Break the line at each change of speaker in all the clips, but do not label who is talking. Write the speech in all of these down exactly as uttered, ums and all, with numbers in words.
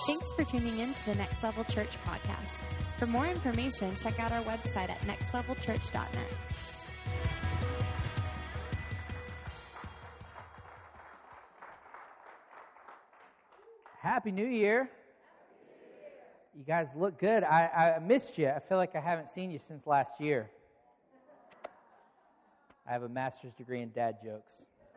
Thanks for tuning in to the Next Level Church podcast. For more information, check out our website at next level church dot net.
Happy New Year. You guys look good. I, I missed you. I feel like I haven't seen you since last year. I have a master's degree in dad jokes.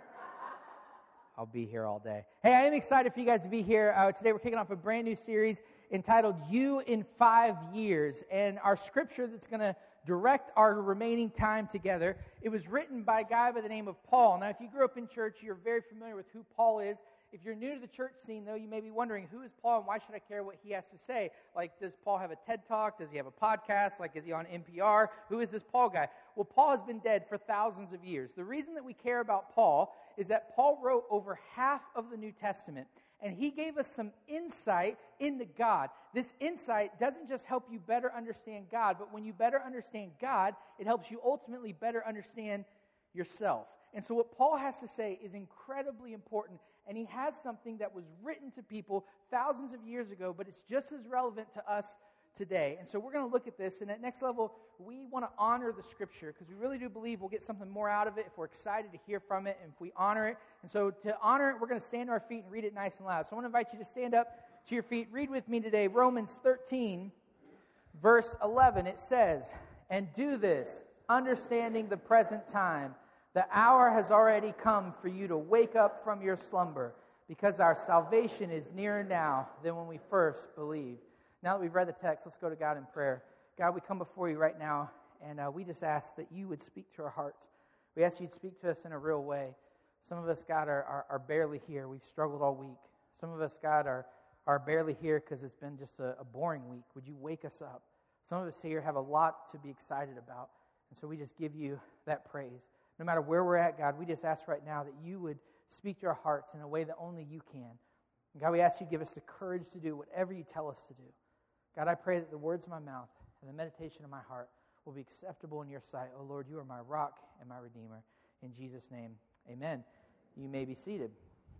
I'll be here all day. Hey, I am excited for you guys to be here. Uh, today we're kicking off a brand new series entitled You in Five Years. And our scripture that's going to direct our remaining time together, it was written by a guy by the name of Paul. Now, if you grew up in church, you're very familiar with who Paul is. If you're new to the church scene, though, you may be wondering, who is Paul and why should I care what he has to say? Like, does Paul have a TED Talk? Does he have a podcast? Like, is he on N P R? Who is this Paul guy? Well, Paul has been dead for thousands of years. The reason that we care about Paul is that Paul wrote over half of the New Testament, and he gave us some insight into God. This insight doesn't just help you better understand God, but when you better understand God, it helps you ultimately better understand yourself. And so what Paul has to say is incredibly important, and he has something that was written to people thousands of years ago, but it's just as relevant to us today. And so we're going to look at this, and at Next Level, we want to honor the Scripture, because we really do believe we'll get something more out of it if we're excited to hear from it, and if we honor it. And so to honor it, we're going to stand to our feet and read it nice and loud. So I want to invite you to stand up to your feet. Read with me today, Romans thirteen, verse eleven. It says, "And do this, understanding the present time. The hour has already come for you to wake up from your slumber, because our salvation is nearer now than when we first believed." Now that we've read the text, let's go to God in prayer. God, we come before you right now, and uh, we just ask that you would speak to our hearts. We ask you to speak to us in a real way. Some of us, God, are, are, are barely here. We've struggled all week. Some of us, God, are, are barely here because it's been just a, a boring week. Would you wake us up? Some of us here have a lot to be excited about, and so we just give you that praise. No matter where we're at, God, we just ask right now that you would speak to our hearts in a way that only you can. And God, we ask you to give us the courage to do whatever you tell us to do. God, I pray that the words of my mouth and the meditation of my heart will be acceptable in your sight. Oh, Lord, you are my rock and my redeemer. In Jesus' name, amen. You may be seated.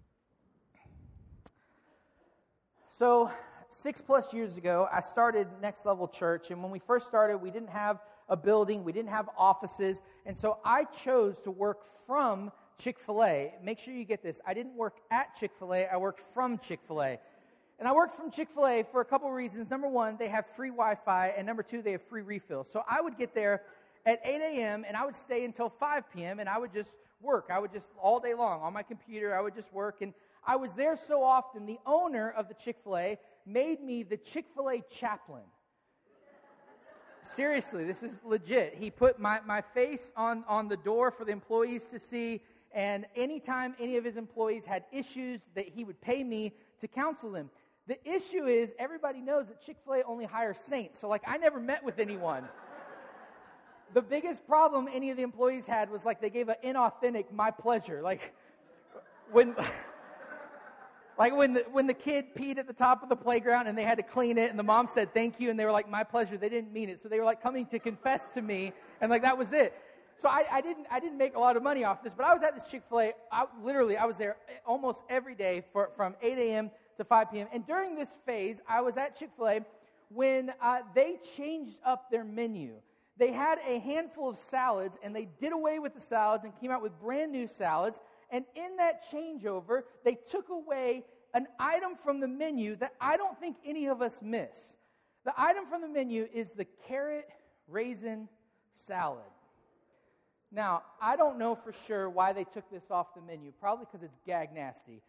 So, six plus years ago, I started Next Level Church, and when we first started, we didn't have a building, we didn't have offices, and so I chose to work from Chick-fil-A. Make sure you get this. I didn't work at Chick-fil-A, I worked from Chick-fil-A. And I worked from Chick-fil-A for a couple of reasons. Number one, they have free Wi-Fi, and number two, they have free refills. So I would get there at eight a.m., and I would stay until five p.m., and I would just work. I would just, all day long, on my computer, I would just work, and I was there so often, the owner of the Chick-fil-A made me the Chick-fil-A chaplain. Seriously, this is legit. He put my, my face on, on the door for the employees to see, and anytime any of his employees had issues, that he would pay me to counsel them. The issue is, everybody knows that Chick-fil-A only hires saints, so like I never met with anyone. The biggest problem any of the employees had was like they gave an inauthentic "my pleasure." Like when... Like when the, when the kid peed at the top of the playground and they had to clean it and the mom said thank you and they were like, "My pleasure," they didn't mean it. So they were like coming to confess to me and like that was it. So I, I didn't I didn't make a lot of money off this, but I was at this Chick-fil-A, I, literally I was there almost every day for, from eight a.m. to five p.m. And during this phase, I was at Chick-fil-A when uh, they changed up their menu. They had a handful of salads and they did away with the salads and came out with brand new salads. And in that changeover, they took away an item from the menu that I don't think any of us miss. The item from the menu is the carrot raisin salad. Now, I don't know for sure why they took this off the menu. Probably because it's gag nasty.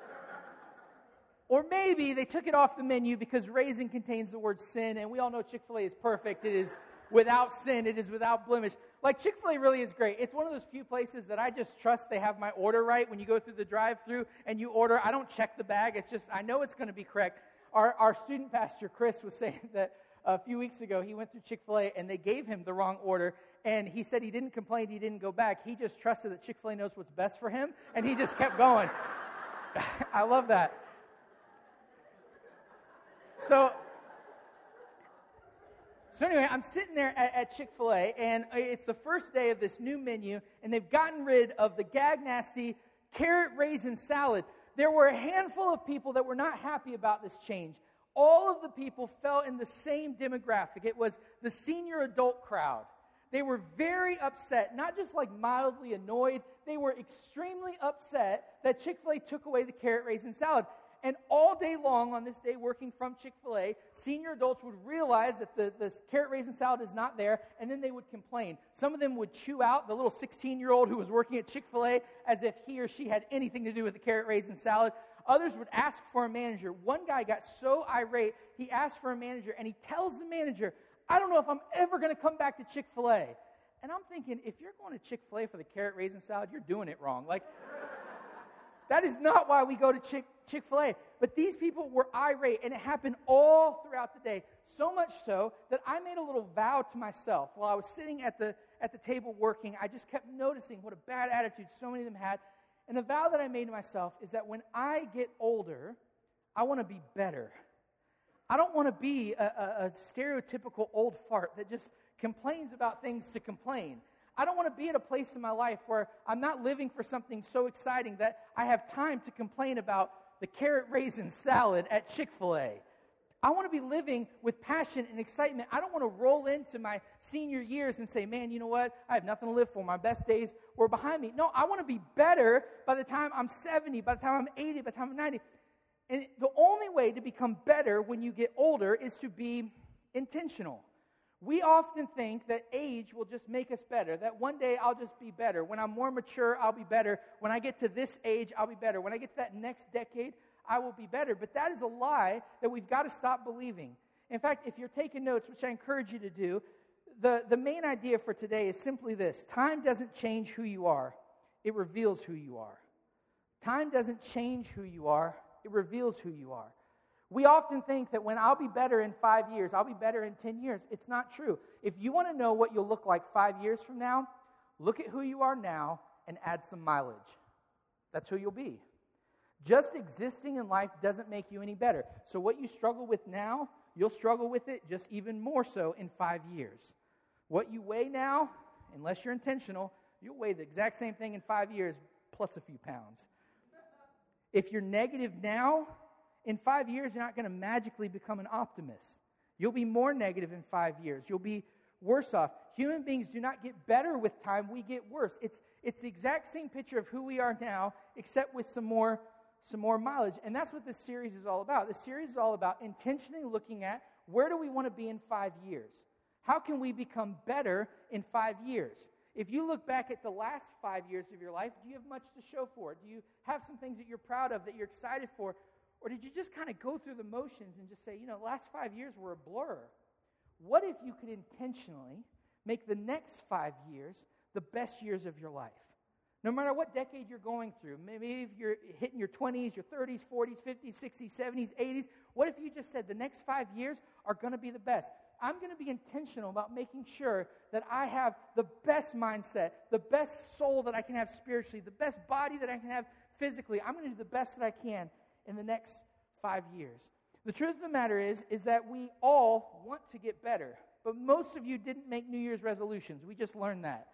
Or maybe they took it off the menu because raisin contains the word sin, and we all know Chick-fil-A is perfect. It is without sin. It is without blemish. Like, Chick-fil-A really is great. It's one of those few places that I just trust they have my order right. When you go through the drive-thru and you order, I don't check the bag. It's just, I know it's going to be correct. Our, our student pastor, Chris, was saying that a few weeks ago, he went through Chick-fil-A and they gave him the wrong order. And he said he didn't complain, he didn't go back. He just trusted that Chick-fil-A knows what's best for him, and he just kept going. I love that. So... So anyway, I'm sitting there at, at Chick-fil-A, and it's the first day of this new menu, and they've gotten rid of the gag nasty carrot raisin salad. There were a handful of people that were not happy about this change. all of the people fell in the same demographic. It was the senior adult crowd. They were very upset, not just like mildly annoyed. They were extremely upset that Chick-fil-A took away the carrot raisin salad. And all day long on this day working from Chick-fil-A, senior adults would realize that the, the carrot raisin salad is not there, and then they would complain. Some of them would chew out the little sixteen-year-old who was working at Chick-fil-A as if he or she had anything to do with the carrot raisin salad. Others would ask for a manager. One guy got so irate, he asked for a manager, and he tells the manager, I don't know if I'm ever going to come back to Chick-fil-A. And I'm thinking, if you're going to Chick-fil-A for the carrot raisin salad, you're doing it wrong. Like, that is not why we go to Chick- Chick-fil-A. But these people were irate, and it happened all throughout the day. So much so that I made a little vow to myself. While I was sitting at the, at the table working, I just kept noticing what a bad attitude so many of them had. And the vow that I made to myself is that when I get older, I want to be better. I don't want to be a, a, a stereotypical old fart that just complains about things to complain. I don't want to be at a place in my life where I'm not living for something so exciting that I have time to complain about the carrot raisin salad at Chick-fil-A. I want to be living with passion and excitement. I don't want to roll into my senior years and say, man, you know what? I have nothing to live for. My best days were behind me. No, I want to be better by the time I'm seventy, by the time I'm eighty, by the time I'm ninety. And the only way to become better when you get older is to be intentional. We often think that age will just make us better, that one day I'll just be better. When I'm more mature, I'll be better. When I get to this age, I'll be better. When I get to that next decade, I will be better. But that is a lie that we've got to stop believing. In fact, if you're taking notes, which I encourage you to do, the, the main idea for today is simply this. Time doesn't change who you are. It reveals who you are. Time doesn't change who you are. It reveals who you are. We often think that when I'll be better in five years, I'll be better in ten years. It's not true. If you want to know what you'll look like five years from now, look at who you are now and add some mileage. That's who you'll be. Just existing in life doesn't make you any better. So what you struggle with now, you'll struggle with it just even more so in five years. What you weigh now, unless you're intentional, you'll weigh the exact same thing in five years plus a few pounds. If you're negative now, in five years, you're not going to magically become an optimist. You'll be more negative in five years. You'll be worse off. Human beings do not get better with time. We get worse. It's, it's the exact same picture of who we are now, except with some more, some more mileage. And that's what this series is all about. This series is all about intentionally looking at where do we want to be in five years? How can we become better in five years? If you look back at the last five years of your life, do you have much to show for it? Do you have some things that you're proud of, that you're excited for? Or did you just kind of go through the motions and just say, you know, the last five years were a blur? What if you could intentionally make the next five years the best years of your life? No matter what decade you're going through, maybe if you're hitting your twenties, your thirties, forties, fifties, sixties, seventies, eighties, what if you just said the next five years are going to be the best? I'm going to be intentional about making sure that I have the best mindset, the best soul that I can have spiritually, the best body that I can have physically. I'm going to do the best that I can in the next five years. The truth of the matter is, is that we all want to get better, but most of you didn't make New Year's resolutions. We just learned that.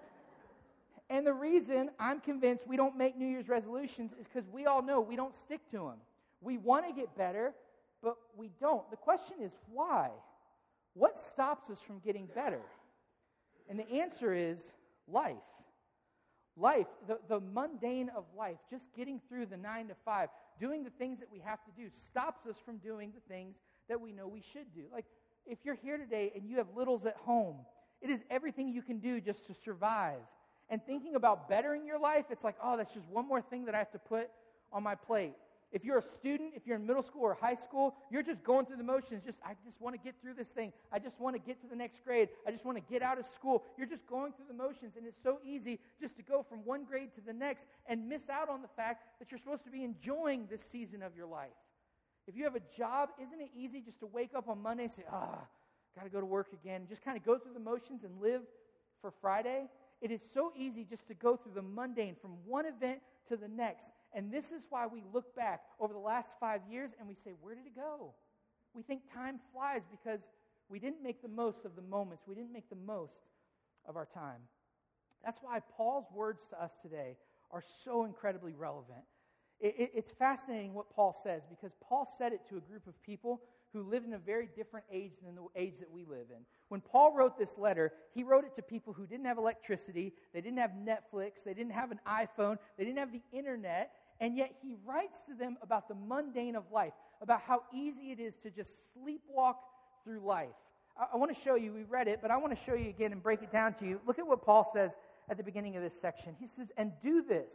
And the reason I'm convinced we don't make New Year's resolutions is because we all know we don't stick to them. We want to get better, but we don't. The question is, why? What stops us from getting better? And the answer is life. Life, the, the mundane of life, just getting through the nine to five, doing the things that we have to do, stops us from doing the things that we know we should do. Like, if you're here today and you have littles at home, it is everything you can do just to survive. And thinking about bettering your life, it's like, oh, that's just one more thing that I have to put on my plate. If you're a student, if you're in middle school or high school, you're just going through the motions. Just, I just want to get through this thing. I just want to get to the next grade. I just want to get out of school. You're just going through the motions, and it's so easy just to go from one grade to the next and miss out on the fact that you're supposed to be enjoying this season of your life. If you have a job, isn't it easy just to wake up on Monday and say, ah, oh, got to go to work again, just kind of go through the motions and live for Friday? It is so easy just to go through the mundane from one event to the next. And this is why we look back over the last five years and we say, where did it go? We think time flies because we didn't make the most of the moments. We didn't make the most of our time. That's why Paul's words to us today are so incredibly relevant. it, it, it's fascinating what Paul says, because Paul said it to a group of people who lived in a very different age than the age that we live in. When Paul wrote this letter, he wrote it to people who didn't have electricity, they didn't have Netflix, they didn't have an iPhone, they didn't have the internet, and yet he writes to them about the mundane of life, about how easy it is to just sleepwalk through life. I, I want to show you, we read it, but I want to show you again and break it down to you. Look at what Paul says at the beginning of this section. He says, and do this,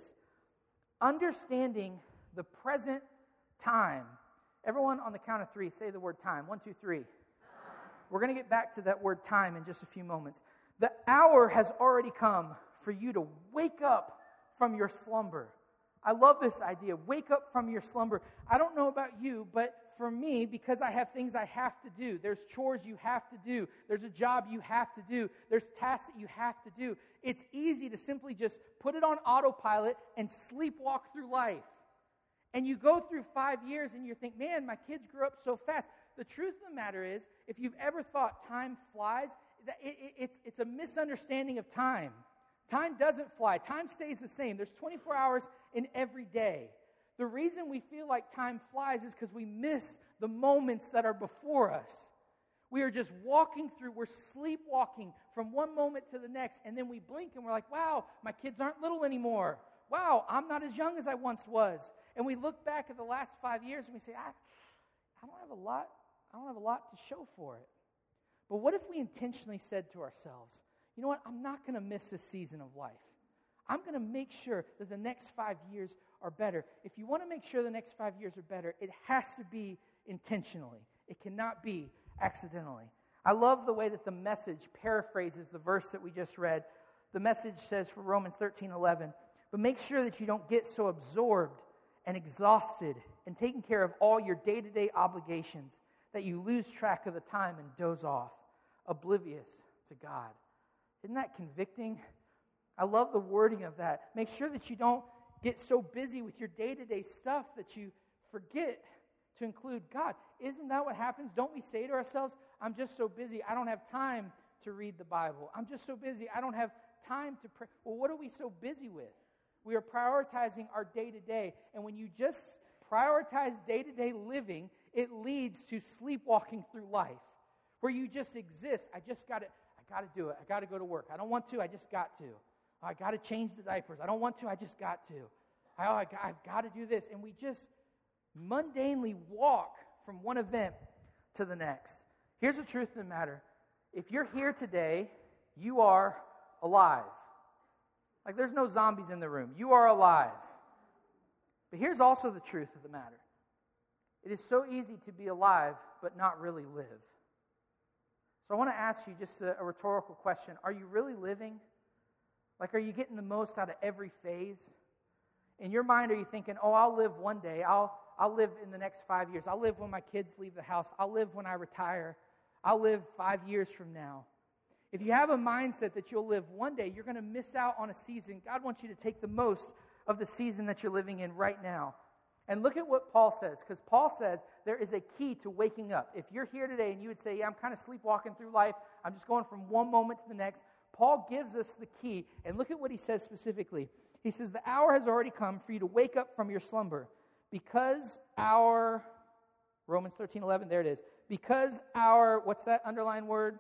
understanding the present time. Everyone on the count of three, say the word time. One, two, three. Time. We're going to get back to that word time in just a few moments. The hour has already come for you to wake up from your slumber. I love this idea. Wake up from your slumber. I don't know about you, but for me, because I have things I have to do, there's chores you have to do, there's a job you have to do, there's tasks that you have to do, it's easy to simply just put it on autopilot and sleepwalk through life. And you go through five years and you think, man, my kids grew up so fast. The truth of the matter is, if you've ever thought time flies, that it, it, it's, it's a misunderstanding of time. Time doesn't fly. Time stays the same. There's twenty-four hours in every day. The reason we feel like time flies is because we miss the moments that are before us. We are just walking through, we're sleepwalking from one moment to the next, and then we blink and we're like, wow, my kids aren't little anymore. Wow, I'm not as young as I once was. And we look back at the last five years and we say, I, I don't have a lot, I don't have a lot to show for it. But what if we intentionally said to ourselves, you know what, I'm not going to miss this season of life. I'm going to make sure that the next five years are better. If you want to make sure the next five years are better, it has to be intentionally. It cannot be accidentally. I love the way that the Message paraphrases the verse that we just read. The Message says for Romans thirteen eleven, but make sure that you don't get so absorbed and exhausted and taking care of all your day-to-day obligations that you lose track of the time and doze off, oblivious to God. Isn't that convicting? I love the wording of that. Make sure that you don't get so busy with your day-to-day stuff that you forget to include God. Isn't that what happens? Don't we say to ourselves, I'm just so busy, I don't have time to read the Bible. I'm just so busy, I don't have time to pray. Well, what are we so busy with? We are prioritizing our day-to-day. And when you just prioritize day-to-day living, it leads to sleepwalking through life, where you just exist. I just got to, I got to do it. I got to go to work. I don't want to, I just got to. I got to change the diapers. I don't want to, I just got to. I, I, I've got to do this. And we just mundanely walk from one event to the next. Here's the truth of the matter. If you're here today, you are alive. Like there's no zombies in the room. You are alive. But here's also the truth of the matter. It is so easy to be alive but not really live. So I want to ask you just a, a rhetorical question. Are you really living? Like, are you getting the most out of every phase? In your mind, are you thinking, oh, I'll live one day. I'll, I'll live in the next five years. I'll live when my kids leave the house. I'll live when I retire. I'll live five years from now. If you have a mindset that you'll live one day, you're going to miss out on a season. God wants you to take the most of the season that you're living in right now. And look at what Paul says, because Paul says there is a key to waking up. If you're here today and you would say, yeah, I'm kind of sleepwalking through life, I'm just going from one moment to the next, Paul gives us the key. And look at what he says specifically. He says, the hour has already come for you to wake up from your slumber, because our, Romans thirteen eleven, there it is, because our, what's that underlined word?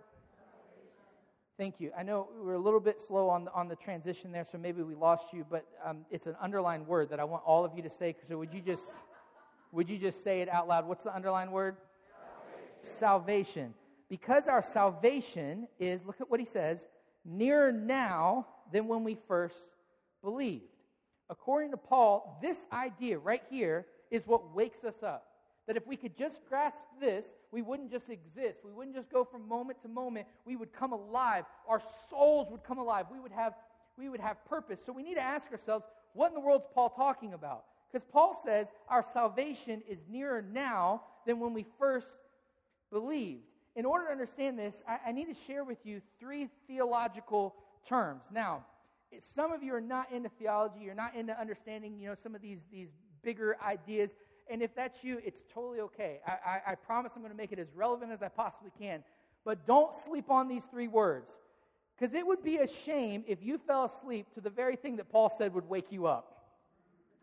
Thank you. I know we were a little bit slow on the, on the transition there, so maybe we lost you, but um, it's an underlined word that I want all of you to say. So would you just would you just say it out loud? What's the underlined word? Salvation. Salvation. Because our salvation is, look at what he says, nearer now than when we first believed. According to Paul, this idea right here is what wakes us up. That if we could just grasp this, we wouldn't just exist. We wouldn't just go from moment to moment. We would come alive. Our souls would come alive. We would have, we would have purpose. So we need to ask ourselves, what in the world is Paul talking about? Because Paul says our salvation is nearer now than when we first believed. In order to understand this, I, I need to share with you three theological terms. Now, some of you are not into theology. You're not into understanding, you know, some of these, these bigger ideas. And if that's you, it's totally okay. I, I, I promise I'm going to make it as relevant as I possibly can. But don't sleep on these three words. Because it would be a shame if you fell asleep to the very thing that Paul said would wake you up.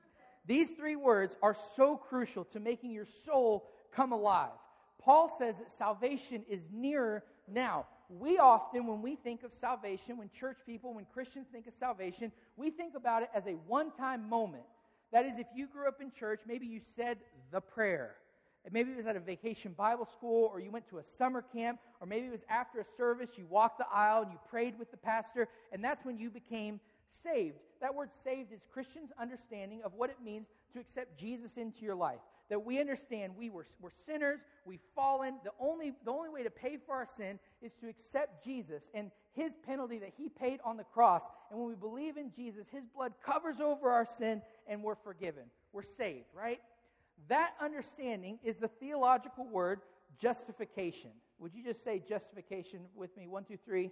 These three words are so crucial to making your soul come alive. Paul says that salvation is nearer now. We often, when we think of salvation, when church people, when Christians think of salvation, we think about it as a one-time moment. That is, if you grew up in church, maybe you said the prayer. Maybe it was at a vacation Bible school, or you went to a summer camp, or maybe it was after a service, you walked the aisle and you prayed with the pastor, and that's when you became saved. That word saved is Christians' understanding of what it means to accept Jesus into your life. That we understand we were, we're sinners, we've fallen. The only, the only way to pay for our sin is to accept Jesus and his penalty that he paid on the cross. And when we believe in Jesus, his blood covers over our sin and we're forgiven. We're saved, right? That understanding is the theological word justification. Would you just say justification with me? One, two, three.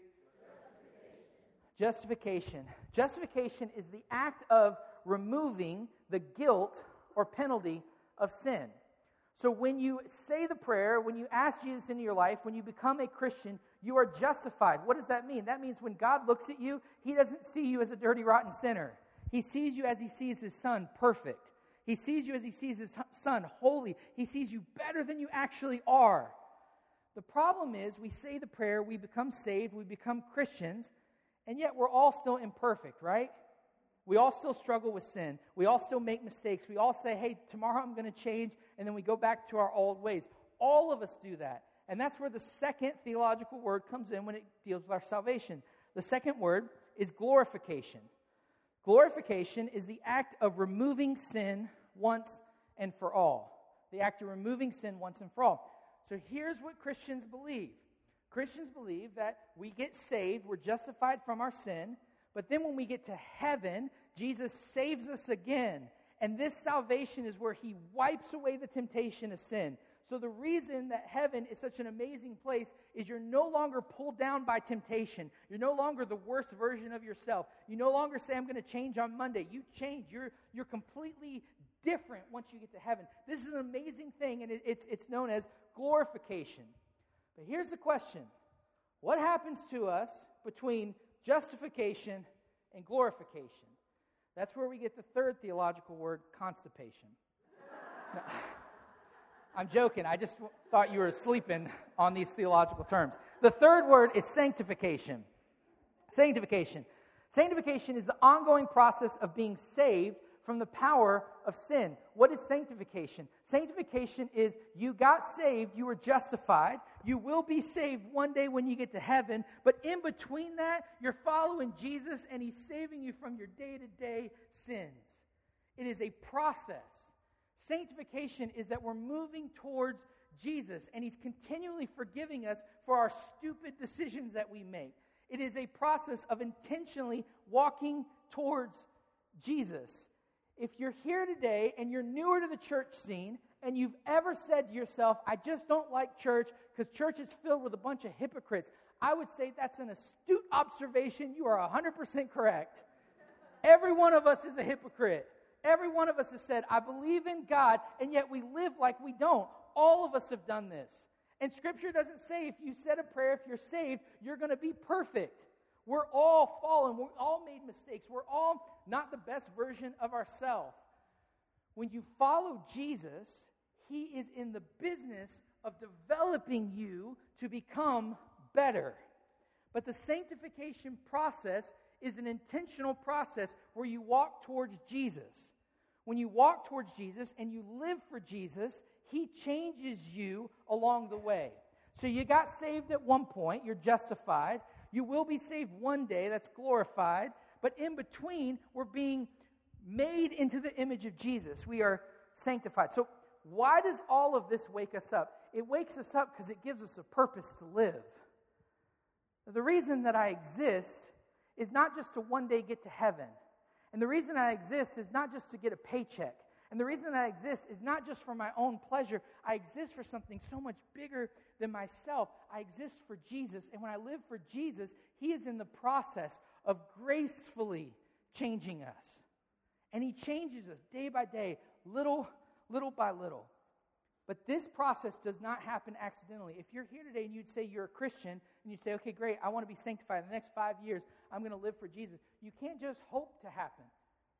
Justification. Justification is the act of removing the guilt or penalty of sin. So when you say the prayer, when you ask Jesus into your life, when you become a Christian, you are justified. What does that mean? That means when God looks at you, he doesn't see you as a dirty, rotten sinner. He sees you as he sees his son, perfect. He sees you as he sees his son, holy. He sees you better than you actually are. The problem is we say the prayer, we become saved, we become Christians, and yet we're all still imperfect, right? We all still struggle with sin. We all still make mistakes. We all say, hey, tomorrow I'm going to change, and then we go back to our old ways. All of us do that. And that's where the second theological word comes in when it deals with our salvation. The second word is glorification. Glorification is the act of removing sin once and for all. The act of removing sin once and for all. So here's what Christians believe. Christians believe that we get saved, we're justified from our sin, but then when we get to heaven, Jesus saves us again. And this salvation is where he wipes away the temptation of sin. So the reason that heaven is such an amazing place is you're no longer pulled down by temptation. You're no longer the worst version of yourself. You no longer say, I'm going to change on Monday. You change. You're, you're completely different once you get to heaven. This is an amazing thing, and it, it's, it's known as glorification. But here's the question. What happens to us between justification and glorification? That's where we get the third theological word, constipation. No, I'm joking. I just thought you were sleeping on these theological terms. The third word is sanctification. Sanctification. Sanctification is the ongoing process of being saved from the power of sin. What is sanctification? Sanctification is you got saved, you were justified, you will be saved one day when you get to heaven, but in between that, you're following Jesus and he's saving you from your day-to-day sins. It is a process. Sanctification is that we're moving towards Jesus and he's continually forgiving us for our stupid decisions that we make. It is a process of intentionally walking towards Jesus. If you're here today and you're newer to the church scene and you've ever said to yourself, I just don't like church because church is filled with a bunch of hypocrites, I would say that's an astute observation. You are one hundred percent correct. Every one of us is a hypocrite. Every one of us has said, I believe in God, and yet we live like we don't. All of us have done this. And Scripture doesn't say if you said a prayer, if you're saved, you're going to be perfect. We're all fallen. We're all made mistakes. We're all not the best version of ourselves. When you follow Jesus, he is in the business of developing you to become better. But the sanctification process is an intentional process where you walk towards Jesus. When you walk towards Jesus and you live for Jesus, he changes you along the way. So you got saved at one point, you're justified. You will be saved one day, that's glorified. But in between, we're being made into the image of Jesus. We are sanctified. So why does all of this wake us up? It wakes us up because it gives us a purpose to live. The reason that I exist is not just to one day get to heaven. And the reason I exist is not just to get a paycheck. And the reason I exist is not just for my own pleasure. I exist for something so much bigger than myself. I exist for Jesus. And when I live for Jesus, he is in the process of gracefully changing us. And he changes us day by day, little, little by little. But this process does not happen accidentally. If you're here today and you'd say you're a Christian, and you say, okay, great, I want to be sanctified in the next five years, I'm going to live for Jesus. You can't just hope to happen.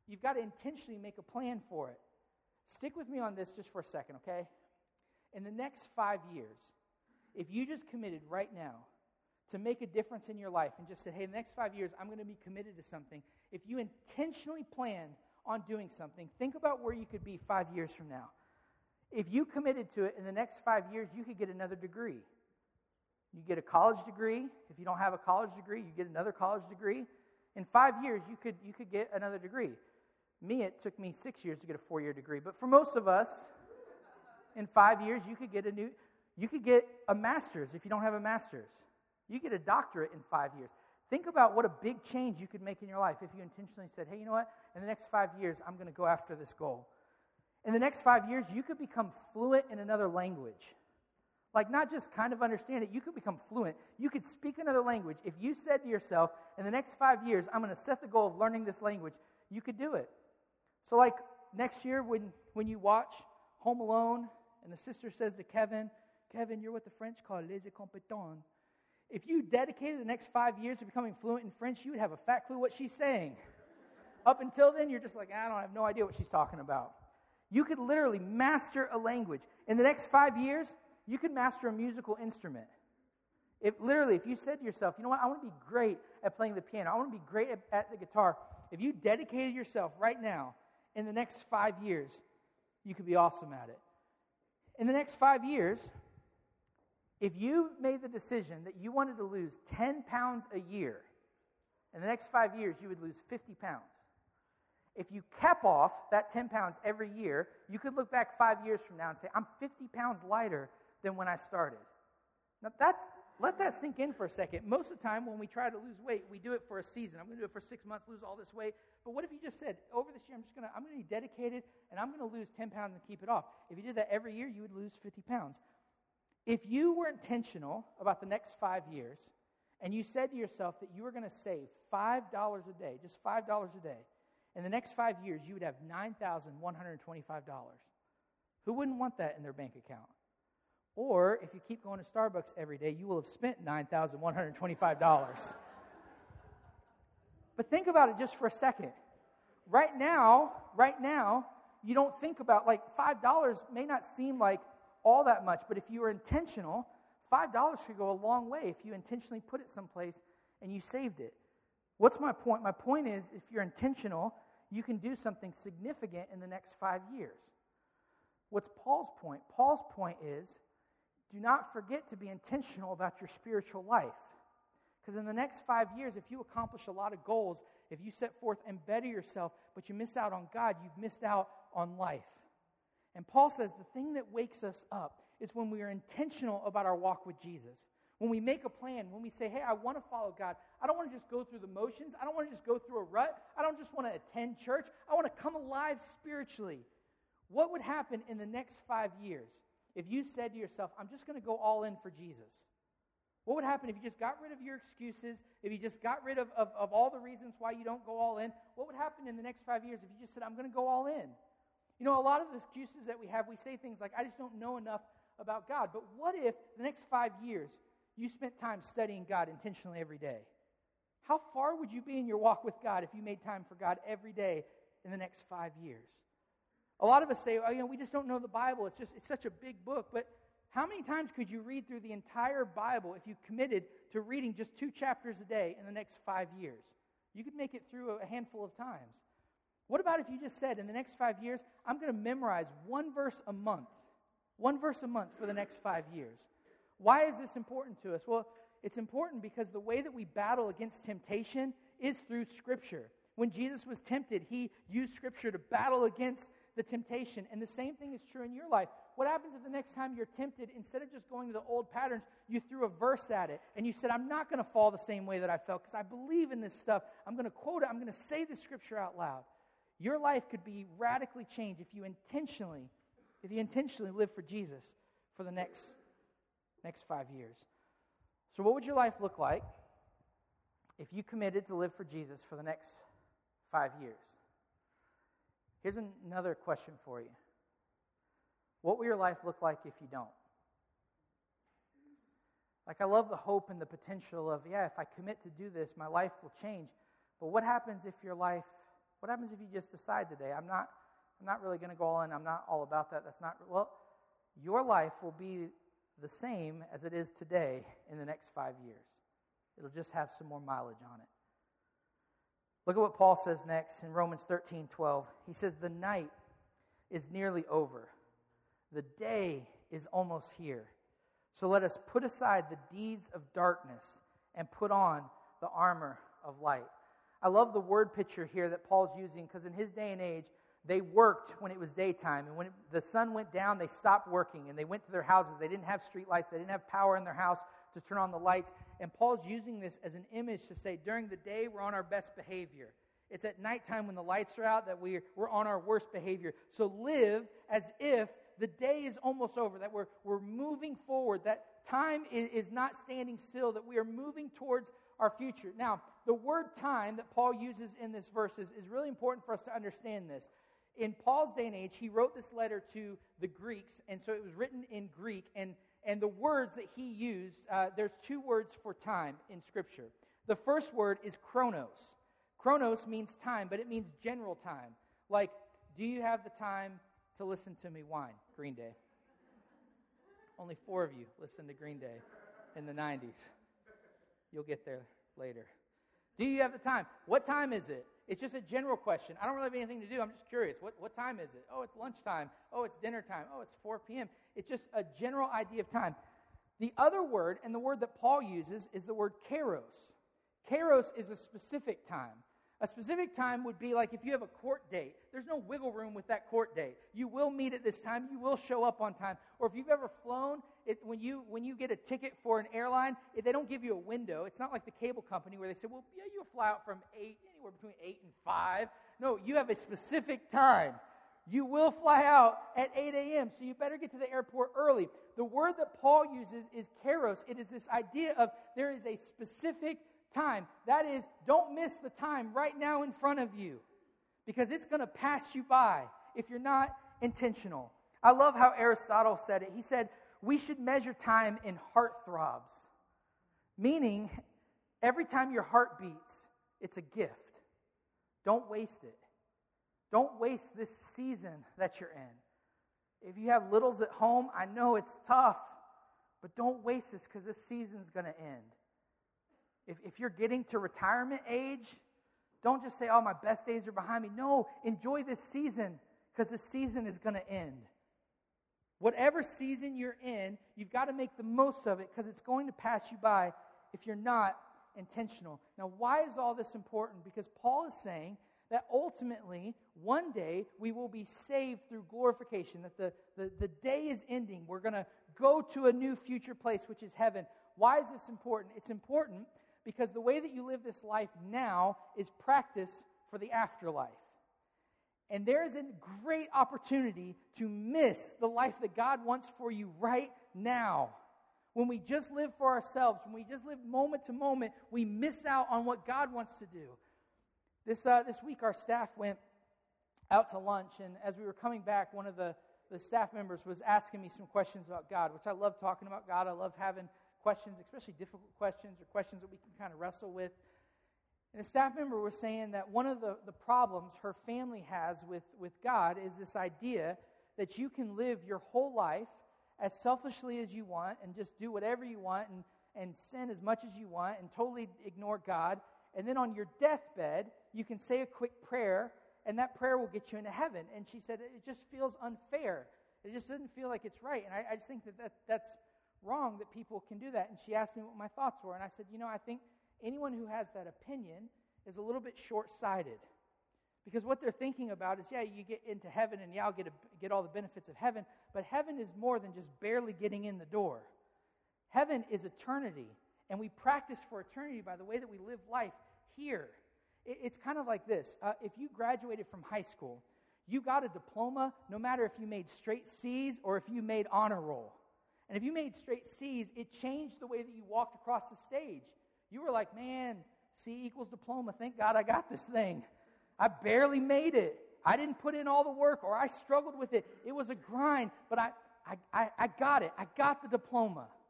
You've got to intentionally make a plan for it. Stick with me on this just for a second, okay? In the next five years, if you just committed right now to make a difference in your life and just said, hey, the next five years, I'm going to be committed to something. If you intentionally plan on doing something, think about where you could be five years from now. If you committed to it in the next five years, you could get another degree. You get a college degree. If you don't have a college degree, you get another college degree. In five years, you could you could get another degree. Me, it took me six years to get a four-year degree. But for most of us, in five years, you could get a new, you could get a master's if you don't have a master's. You get a doctorate in five years. Think about what a big change you could make in your life if you intentionally said, hey, you know what? In the next five years, I'm going to go after this goal. In the next five years, you could become fluent in another language. Like, not just kind of understand it, you could become fluent. You could speak another language. If you said to yourself, in the next five years, I'm going to set the goal of learning this language, you could do it. So, like, next year when, when you watch Home Alone, and the sister says to Kevin, Kevin, you're what the French call les incompetents. If you dedicated the next five years to becoming fluent in French, you would have a fat clue what she's saying. Up until then, you're just like, I don't I have no idea what she's talking about. You could literally master a language. In the next five years, you could master a musical instrument. If literally, if you said to yourself, you know what, I want to be great at playing the piano, I want to be great at, at the guitar. If you dedicated yourself right now, in the next five years, you could be awesome at it. In the next five years, if you made the decision that you wanted to lose ten pounds a year, in the next five years, you would lose fifty pounds. If you kept off that ten pounds every year, you could look back five years from now and say, I'm fifty pounds lighter than when I started. Now, that's, let that sink in for a second. Most of the time when we try to lose weight, we do it for a season. I'm going to do it for six months, lose all this weight. But what if you just said, over this year, I'm just going to, I'm going to be dedicated, and I'm going to lose ten pounds and keep it off. If you did that every year, you would lose fifty pounds. If you were intentional about the next five years, and you said to yourself that you were going to save five dollars a day, just five dollars a day, in the next five years, you would have nine thousand one hundred twenty-five dollars. Who wouldn't want that in their bank account? Or, if you keep going to Starbucks every day, you will have spent nine thousand one hundred twenty-five dollars. But think about it just for a second. Right now, right now, you don't think about, like, five dollars may not seem like all that much, but if you were intentional, five dollars could go a long way if you intentionally put it someplace and you saved it. What's my point? My point is, if you're intentional, you can do something significant in the next five years. What's Paul's point? Paul's point is, do not forget to be intentional about your spiritual life. Because in the next five years, if you accomplish a lot of goals, if you set forth and better yourself, but you miss out on God, you've missed out on life. And Paul says the thing that wakes us up is when we are intentional about our walk with Jesus. When we make a plan, when we say, hey, I want to follow God. I don't want to just go through the motions. I don't want to just go through a rut. I don't just want to attend church. I want to come alive spiritually. What would happen in the next five years if you said to yourself, I'm just going to go all in for Jesus? What would happen if you just got rid of your excuses, if you just got rid of, of, of all the reasons why you don't go all in? What would happen in the next five years if you just said, I'm going to go all in? You know, a lot of the excuses that we have, we say things like, I just don't know enough about God. But what if the next five years you spent time studying God intentionally every day? How far would you be in your walk with God if you made time for God every day in the next five years? A lot of us say, oh, you know, we just don't know the Bible. It's just, it's such a big book. But how many times could you read through the entire Bible if you committed to reading just two chapters a day in the next five years? You could make it through a handful of times. What about if you just said, in the next five years, I'm going to memorize one verse a month. One verse a month for the next five years. Why is this important to us? Well, it's important because the way that we battle against temptation is through Scripture. When Jesus was tempted, he used Scripture to battle against the temptation. And the same thing is true in your life. What happens if the next time you're tempted, instead of just going to the old patterns, you threw a verse at it and you said, I'm not going to fall the same way that I felt because I believe in this stuff. I'm going to quote it. I'm going to say this Scripture out loud. Your life could be radically changed if you intentionally, if you intentionally live for Jesus for the next, next five years. So what would your life look like if you committed to live for Jesus for the next five years? Here's an, another question for you. What will your life look like if you don't? Like, I love the hope and the potential of, yeah, if I commit to do this, my life will change. But what happens if your life What happens if you just decide today, I'm not, I'm not really going to go all in, I'm not all about that, that's not, well, your life will be the same as it is today in the next five years. It'll just have some more mileage on it. Look at what Paul says next in Romans thirteen twelve. He says, the night is nearly over. The day is almost here. So let us put aside the deeds of darkness and put on the armor of light. I love the word picture here that Paul's using because in his day and age, they worked when it was daytime. And when it, the sun went down, they stopped working and they went to their houses. They didn't have street lights. They didn't have power in their house to turn on the lights. And Paul's using this as an image to say during the day, we're on our best behavior. It's at nighttime when the lights are out that we're, we're on our worst behavior. So live as if the day is almost over, that we're, we're moving forward, that time is, is not standing still, that we are moving towards our future. Now, the word time that Paul uses in this verse is, is really important for us to understand this. In Paul's day and age, he wrote this letter to the Greeks, and so it was written in Greek, and, and the words that he used, uh, there's two words for time in Scripture. The first word is chronos. Chronos means time, but it means general time. Like, do you have the time to listen to me whine? Green Day. Only four of you listened to Green Day in the nineties. You'll get there later. Do you have the time? What time is it? It's just a general question. I don't really have anything to do. I'm just curious. What, what time is it? Oh, it's lunchtime. Oh, it's dinner time. Oh, it's four p.m. It's just a general idea of time. The other word, and the word that Paul uses, is the word kairos. Kairos is a specific time. A specific time would be like if you have a court date. There's no wiggle room with that court date. You will meet at this time. You will show up on time. Or if you've ever flown, it, when you when you get a ticket for an airline, it, they don't give you a window. It's not like the cable company where they say, well, yeah, you'll fly out from eight, anywhere between eight and five. No, you have a specific time. You will fly out at eight a.m., so you better get to the airport early. The word that Paul uses is kairos. It is this idea of there is a specific time. That is, don't miss the time right now in front of you because it's going to pass you by if you're not intentional. I love how Aristotle said it. He said, we should measure time in heart throbs, meaning every time your heart beats, it's a gift. Don't waste it. Don't waste this season that you're in. If you have littles at home, I know it's tough, but don't waste this because this season's going to end. If, if you're getting to retirement age, don't just say, oh, my best days are behind me. No, enjoy this season because this season is going to end. Whatever season you're in, you've got to make the most of it because it's going to pass you by if you're not intentional. Now, why is all this important? Because Paul is saying that ultimately, one day, we will be saved through glorification, that the, the, the day is ending. We're going to go to a new future place, which is heaven. Why is this important? It's important because the way that you live this life now is practice for the afterlife. And there is a great opportunity to miss the life that God wants for you right now. When we just live for ourselves, when we just live moment to moment, we miss out on what God wants to do. This uh, this week, our staff went out to lunch, and as we were coming back, one of the, the staff members was asking me some questions about God, which I love talking about God. I love having questions, especially difficult questions or questions that we can kind of wrestle with. And the staff member was saying that one of the, the problems her family has with, with God is this idea that you can live your whole life as selfishly as you want and just do whatever you want and, and sin as much as you want and totally ignore God. And then on your deathbed, you can say a quick prayer, and that prayer will get you into heaven. And she said, it just feels unfair. It just doesn't feel like it's right. And I, I just think that, that that's wrong that people can do that. And she asked me what my thoughts were. And I said, you know, I think anyone who has that opinion is a little bit short-sighted. Because what they're thinking about is, yeah, you get into heaven and yeah, I'll get, a, get all the benefits of heaven. But heaven is more than just barely getting in the door. Heaven is eternity. And we practice for eternity by the way that we live life here. It, it's kind of like this. Uh, if you graduated from high school, you got a diploma no matter if you made straight C's or if you made honor roll. And if you made straight C's, it changed the way that you walked across the stage. You were like, man, C equals diploma. Thank God I got this thing. I barely made it. I didn't put in all the work, or I struggled with it. It was a grind, but I, I, I, I got it. I got the diploma.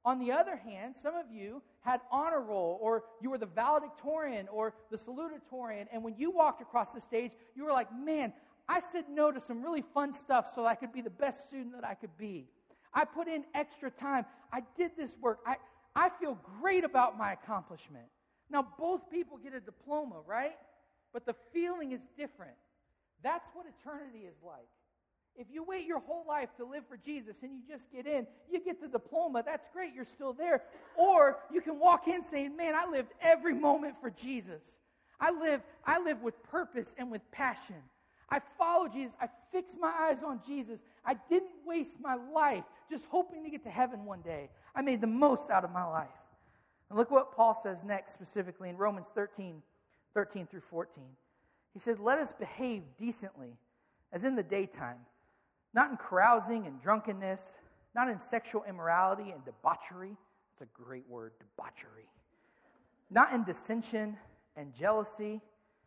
On the other hand, some of you had honor roll, or you were the valedictorian or the salutatorian, and when you walked across the stage, you were like, man, I said no to some really fun stuff so I could be the best student that I could be. I put in extra time. I did this work. I, I feel great about my accomplishment. Now, both people get a diploma, right? But the feeling is different. That's what eternity is like. If you wait your whole life to live for Jesus and you just get in, you get the diploma, that's great, you're still there. Or you can walk in saying, man, I lived every moment for Jesus. I live, I live with purpose and with passion. I follow Jesus. I fixed my eyes on Jesus. I didn't waste my life just hoping to get to heaven one day. I made the most out of my life. And look what Paul says next, specifically in Romans thirteen, thirteen through fourteen. He said, let us behave decently, as in the daytime, not in carousing and drunkenness, not in sexual immorality and debauchery. That's a great word, debauchery. Not in dissension and jealousy.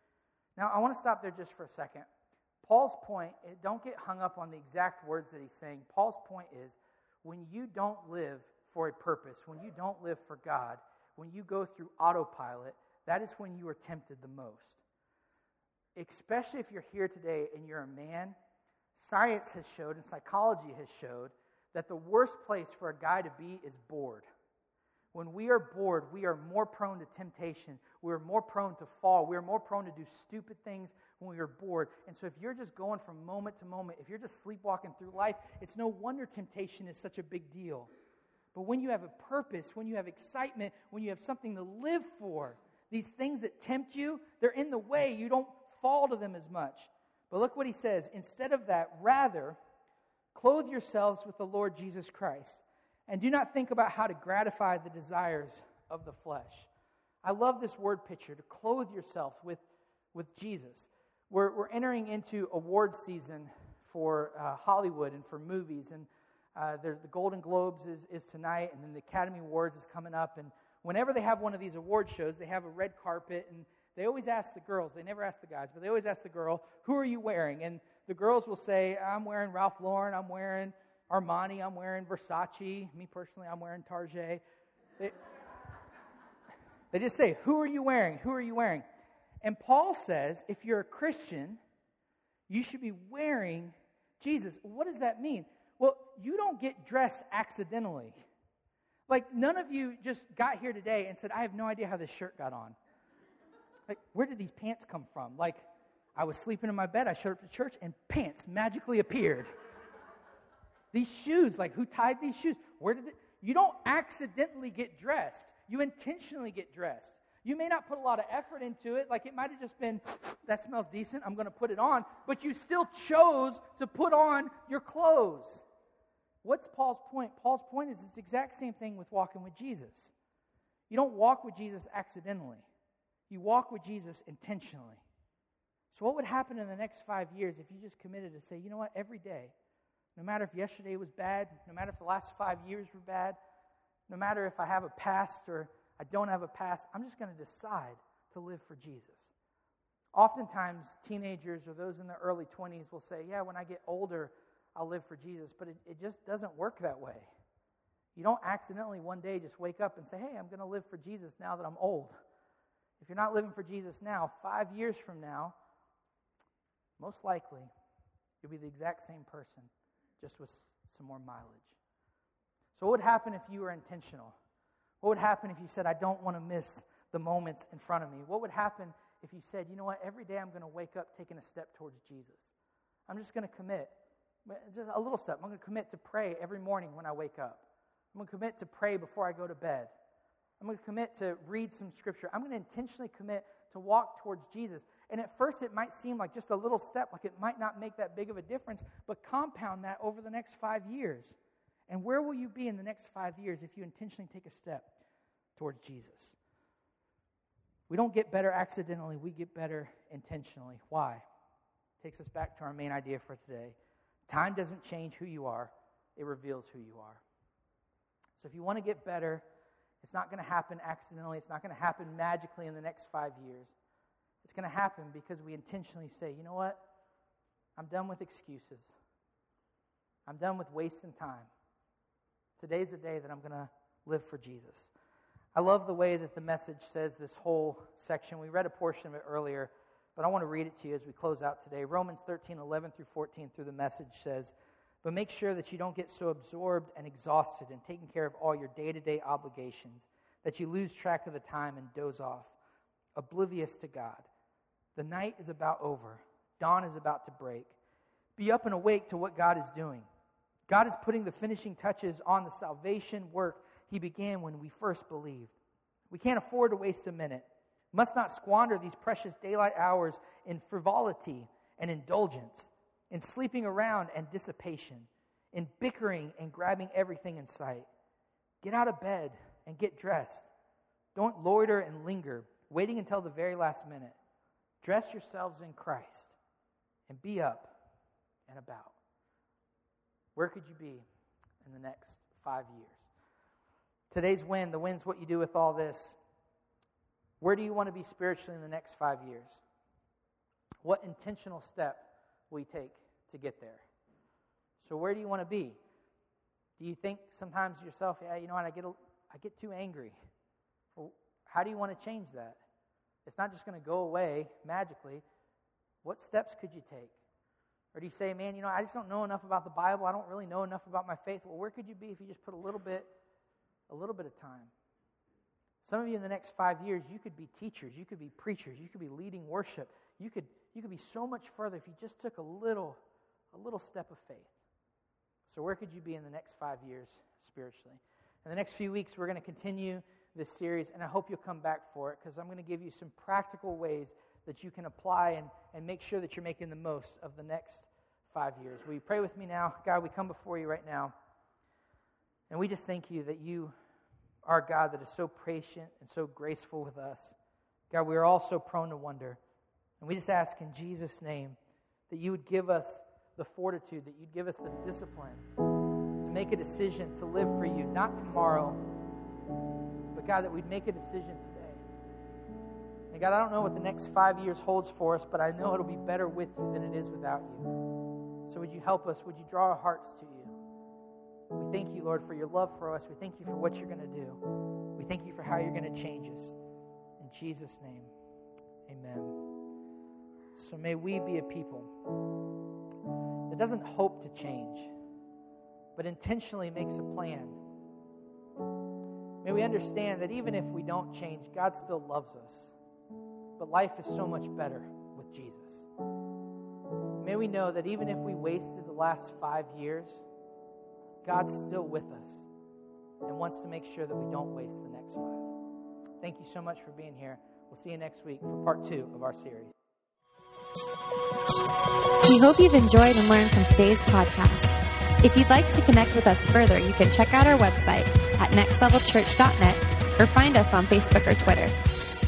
Now, I want to stop there just for a second. Paul's point, don't get hung up on the exact words that he's saying. Paul's point is, when you don't live for a purpose, when you don't live for God, when you go through autopilot, that is when you are tempted the most. Especially if you're here today and you're a man, science has showed and psychology has showed that the worst place for a guy to be is bored. When we are bored, we are more prone to temptation. We are more prone to fall. We are more prone to do stupid things when we are bored. And so if you're just going from moment to moment, if you're just sleepwalking through life, it's no wonder temptation is such a big deal. But when you have a purpose, when you have excitement, when you have something to live for, these things that tempt you, they're in the way. You don't fall to them as much. But look what he says. Instead of that, rather, clothe yourselves with the Lord Jesus Christ. And do not think about how to gratify the desires of the flesh. I love this word picture, to clothe yourself with, with Jesus. We're, we're entering into award season for uh, Hollywood and for movies. And uh, the Golden Globes is, is tonight, and then the Academy Awards is coming up. And whenever they have one of these award shows, they have a red carpet, and they always ask the girls, they never ask the guys, but they always ask the girl, who are you wearing? And the girls will say, I'm wearing Ralph Lauren, I'm wearing Armani, I'm wearing Versace. Me personally, I'm wearing Target. They, they just say, who are you wearing? Who are you wearing? And Paul says, if you're a Christian, you should be wearing Jesus. What does that mean? Well, you don't get dressed accidentally. Like, none of you just got here today and said, I have no idea how this shirt got on. Like, where did these pants come from? Like, I was sleeping in my bed, I showed up to church, and pants magically appeared. These shoes, like, who tied these shoes? Where did it? You don't accidentally get dressed. You intentionally get dressed. You may not put a lot of effort into it. Like, it might have just been, that smells decent, I'm going to put it on. But you still chose to put on your clothes. What's Paul's point? Paul's point is it's the exact same thing with walking with Jesus. You don't walk with Jesus accidentally. You walk with Jesus intentionally. So what would happen in the next five years if you just committed to say, you know what, every day, no matter if yesterday was bad, no matter if the last five years were bad, no matter if I have a past or I don't have a past, I'm just going to decide to live for Jesus. Oftentimes, teenagers or those in their early twenties will say, yeah, when I get older, I'll live for Jesus. But it, it just doesn't work that way. You don't accidentally one day just wake up and say, hey, I'm going to live for Jesus now that I'm old. If you're not living for Jesus now, five years from now, most likely, you'll be the exact same person, just with some more mileage. So what would happen if you were intentional? What would happen if you said, I don't want to miss the moments in front of me? What would happen if you said, you know what, every day I'm going to wake up taking a step towards Jesus? I'm just going to commit, just a little step. I'm going to commit to pray every morning when I wake up. I'm going to commit to pray before I go to bed. I'm going to commit to read some scripture. I'm going to intentionally commit to walk towards Jesus. And at first it might seem like just a little step, like it might not make that big of a difference, but compound that over the next five years. And where will you be in the next five years if you intentionally take a step towards Jesus? We don't get better accidentally, we get better intentionally. Why? Takes us back to our main idea for today. Time doesn't change who you are, it reveals who you are. So if you want to get better, it's not going to happen accidentally. It's not going to happen magically in the next five years. It's going to happen because we intentionally say, you know what? I'm done with excuses. I'm done with wasting time. Today's the day that I'm going to live for Jesus. I love the way that the Message says this whole section. We read a portion of it earlier, but I want to read it to you as we close out today. Romans thirteen, eleven through fourteen through the Message says, "But make sure that you don't get so absorbed and exhausted in taking care of all your day-to-day obligations that you lose track of the time and doze off, oblivious to God. The night is about over. Dawn is about to break. Be up and awake to what God is doing. God is putting the finishing touches on the salvation work He began when we first believed. We can't afford to waste a minute. Must not squander these precious daylight hours in frivolity and indulgence, in sleeping around and dissipation, in bickering and grabbing everything in sight. Get out of bed and get dressed. Don't loiter and linger, waiting until the very last minute. Dress yourselves in Christ and be up and about." Where could you be in the next five years? Today's win, the win's what you do with all this. Where do you want to be spiritually in the next five years? What intentional step will you take to get there? So where do you want to be? Do you think sometimes to yourself, yeah, you know what, I get a, I get too angry. Well, how do you want to change that? It's not just going to go away magically. What steps could you take? Or do you say, man, you know, I just don't know enough about the Bible. I don't really know enough about my faith. Well, where could you be if you just put a little bit, a little bit of time? Some of you in the next five years, you could be teachers, you could be preachers, you could be leading worship. You could, you could be so much further if you just took a little, a little step of faith. So where could you be in the next five years spiritually? In the next few weeks, we're going to continue this series, and I hope you'll come back for it, because I'm going to give you some practical ways that you can apply and, and make sure that you're making the most of the next five years. Will you pray with me now? God, we come before you right now, and we just thank you that you are a God that is so patient and so graceful with us. God, we are all so prone to wonder, and we just ask in Jesus' name that you would give us the fortitude, that you'd give us the discipline to make a decision to live for you, not tomorrow, but God, that we'd make a decision today. And God, I don't know what the next five years holds for us, but I know it'll be better with you than it is without you. So would you help us? Would you draw our hearts to you? We thank you, Lord, for your love for us. We thank you for what you're going to do. We thank you for how you're going to change us. In Jesus' name, amen. So may we be a people that doesn't hope to change, but intentionally makes a plan. May we understand that even if we don't change, God still loves us. But life is so much better with Jesus. May we know that even if we wasted the last five years, God's still with us and wants to make sure that we don't waste the next five. Thank you so much for being here. We'll see you next week for part two of our series.
We hope you've enjoyed and learned from today's podcast. If you'd like to connect with us further, you can check out our website at next level church dot net or find us on Facebook or Twitter.